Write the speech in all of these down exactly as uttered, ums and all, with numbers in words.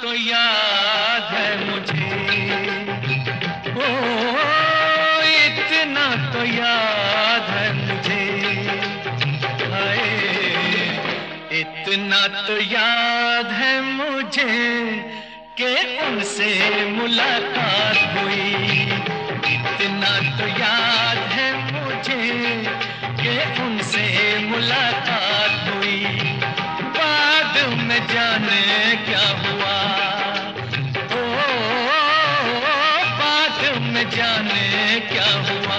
तो याद है मुझे, ओ इतना तो याद है मुझे, हाय इतना तो याद है मुझे कि उनसे मुलाकात हुई। इतना तो याद है मुझे कि उनसे मुलाकात हुई। बाद में जाने क्या हुआ, ओ बाद में जाने क्या हुआ,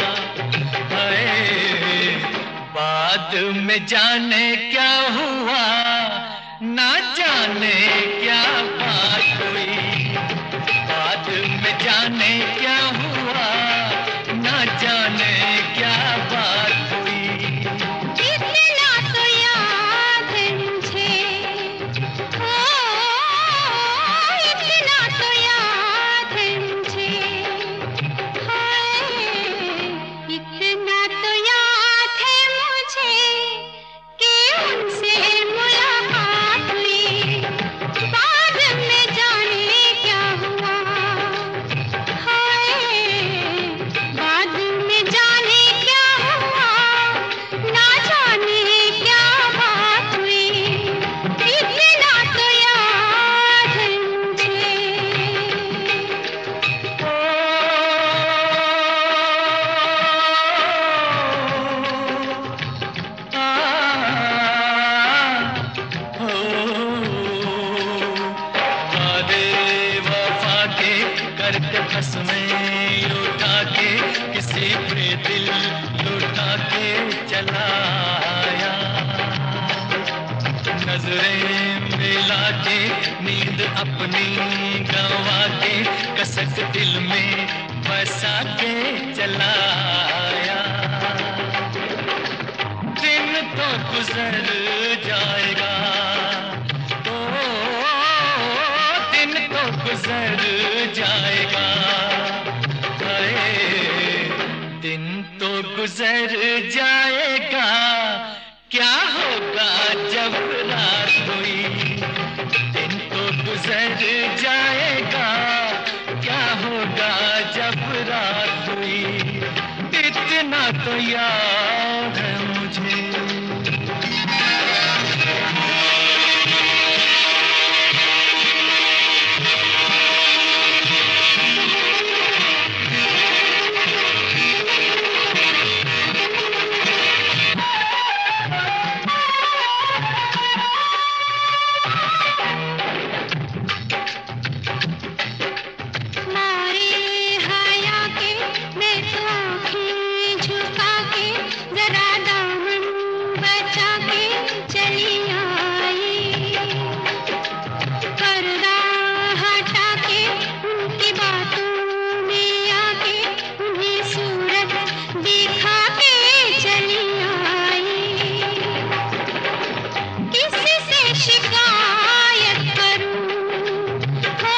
हाय बाद में जाने क्या हुआ, ना जाने क्या बात हुई। बाद में जाने क्या हुआ, ना जाने क्या बात हुई। इतना तो याद है मुझे, ओ इतना तो याद है मुझे, हाय इतना तो याद है मुझे कि उनसे मुलाकात हुई। बाद में जाने क्या हुआ, हाय बाद में जाने क्या हुआ, ना जाने क्या बात हुई। इतना तो याद है मुझे। करते बस में उठा के किसी पे दिल लुटा के चला आया। नजरें मिला के नींद अपनी गंवा के कसक दिल में बसा के चला आया। दिन तो गुजर जाएगा, ओ दिन तो गुजर जाएगा, हाय दिन तो गुजर जाएगा, क्या होगा जब रात हुई। दिन तो गुजर जाएगा, क्या होगा जब रात हुई। इतना तो याद है मुझे। मारे हया के मैं तो आँखें झुका के जरा दामन बचा के चली आई। पर्दा हटा के उनकी बातों में आके उन्हें सूरत दिखा के चली आई। किसी से शिकायत करूं, हो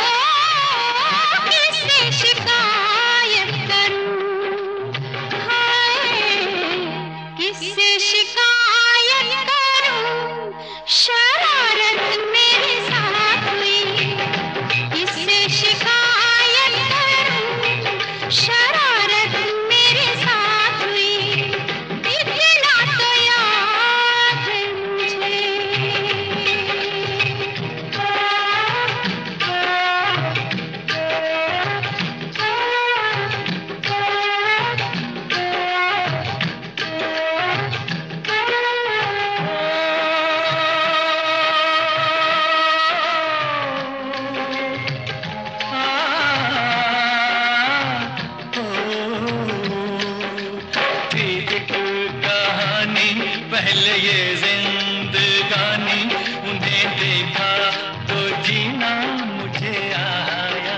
किससे शिकायत करूं, हाय किससे शिकायत करूं। शरारत मेरे साथ हुई, किससे शिकायत करूं। शरारत मेरे साथ हुई। इतना तो याद है मुझे। पहले ये जिंदगानी, उन्हें देखा तो जीना मुझे आया।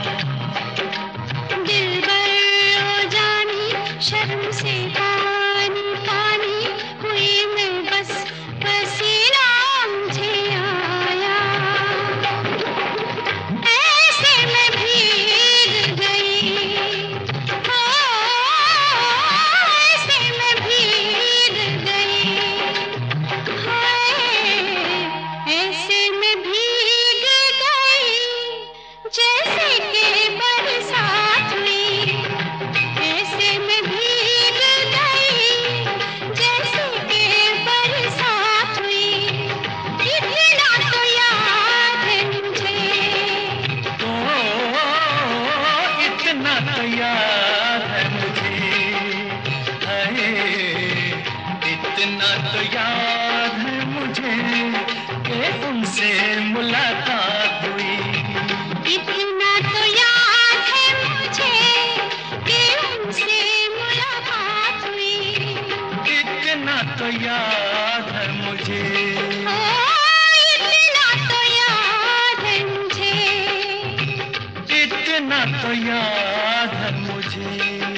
दिलबर ओ जानी शर्म से पानी पानी हुई मैं, बस पसीना मुझे आया। ऐसे में भीग गई, हो ऐसे में भीग गई, हाय ऐसे में भीग मुझे। ओ, इतना तो याद है मुझे, इतना तो याद है मुझे।